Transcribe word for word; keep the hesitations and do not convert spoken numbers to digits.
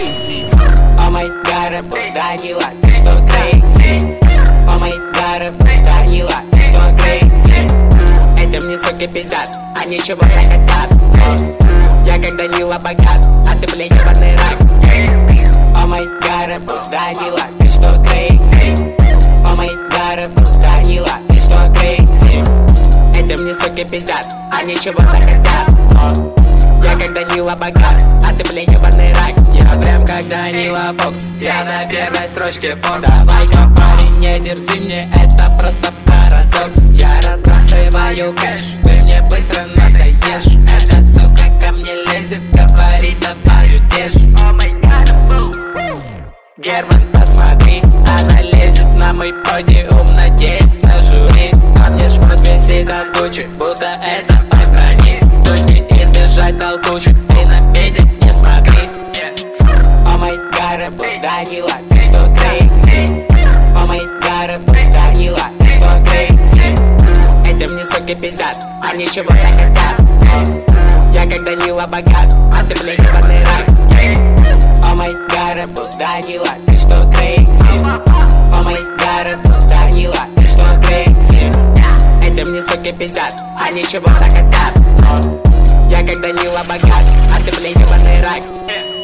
crazy. О май гад, Данила, ты что crazy? О май гад, Данила, ты что crazy? Этим не суки пиздят, а ничего не хотят. Я как Данила богат, а ты, блин, ебаный рак. О май гад, Данила, ты что crazy? О май гад, Данила, ты что crazy? Этим не суки пиздят, а ничего не хотят. Я как Данила богат, а ты, блин, ебаный рак. Я прям как Данила Фокс, я на первой строчке фон. Давай-ка, парень, не дерзи мне, это просто парадокс. Я разбрасываю кэш, ты мне быстро надоешь. Эта сука ко мне лезет, говорит, давай удешь. О май гад, Герман, посмотри, она лезет на мой подиум, надеясь на жюри. А мне шмот висит от кучи, будто это по броне. Тут не избежать толкучек, ты напедить не смогли. О май гад, Данила, ты что crazy? О май гад, Данила, ты что crazy? Этим не суки пиздят, а ничего не хотят. Я как Данила богат, а ты, блин, ебаный рак. О май гад, Данила, ты что crazy? О май гад, Данила, ты что crazy? Этим не суки пиздят, а ничего не хотят. Я как Данила богат, а ты, блин, ебаный рак.